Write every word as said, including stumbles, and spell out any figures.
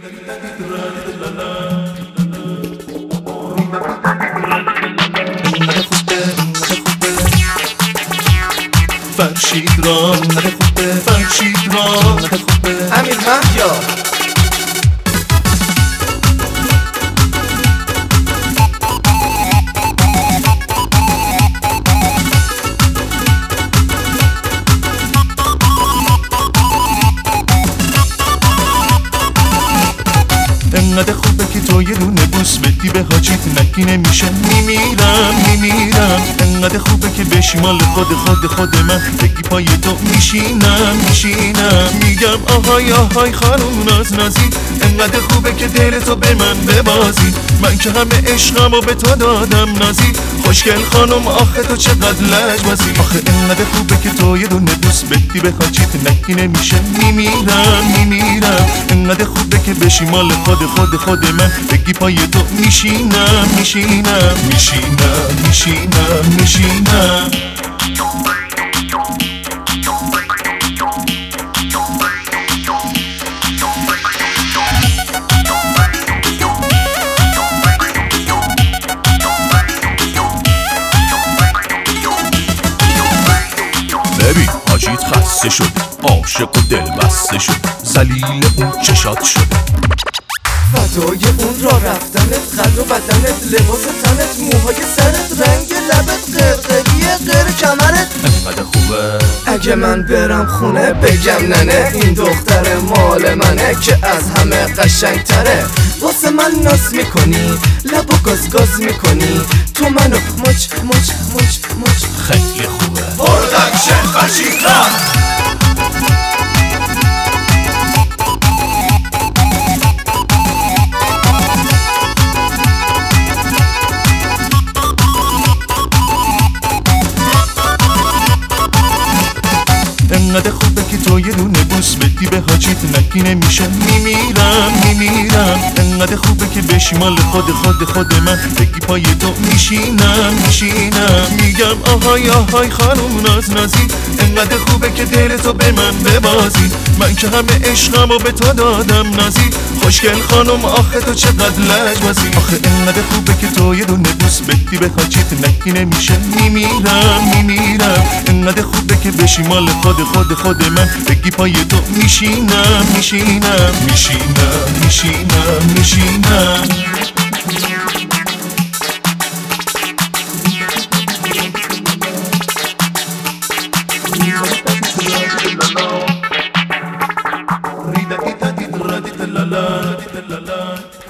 فرشید را نده خوبه، فرشید را نده خوبه. امیر مهیا انقدر خوبه که تو یه دونه بوس بدی به حاجیت نگی نمیشه میمیرم میمیرم. انقدر خوبه که بشی مال خود خود خود من، بگی پای تو میشینم میشینم. میگم آهای آهای خانم ناز نازی، انقدر خوبه که دل تو به من ببازی. من که همه عشقمو به تو دادم نازی، خوشگل خانم آخه تو چقدر لجبازی. آخه انقدر خوبه که تو یه دونه بوس بدی به حاجیت نگی نمیشه میمیرم میمیرم. انقدر خوبه که بشی مال خود خود خود من، بگی پای تو میشینم میشینم میشینم میشینم میشینم. ببین حاجیت خسته شد، عاشق و دل بسته شد، ذلیل اون چشات شد. فدای اون را رفتنت، خد و بدنت، لباس تنت، موهای سرت، رنگ لبت، قرقری غیر کمرت. انقدر خوبه اگه من برم خونه بگم ننه این دختر مال منه که از همه قشنگ تره. واسه من ناز میکنی، لب و گاز گاز میکنی، تو منو مچ مچ مچ مچ. خیلی خوبه. پرودکشن فرشید را. انقدر خوبه که تو یه دونه بوس بدی به حاجیت نگی نمیشه میمیرم میمیرم. انقدر خوبه که بشی مال خود خود خود من، بگی پای تو میشینم میشینم. میگم آهای آهای خانم ناز نازی، انقدر خوبه که دل تو به من ببازی. من که همه عشقمو به تو دادم نازی، خوشگل خانم آخه تو چقدر لجبازی. آخه انقدر خوبه که تو یه دونه بوس بدی به حاجیت نگی نمیشه میمیرم میمیرم. انقدر خوبه که بشی مال خود خود خود من، بگی پای تو میشینم میشینم میشینم میشینم میشینم. Rida kita di radi talala di talala.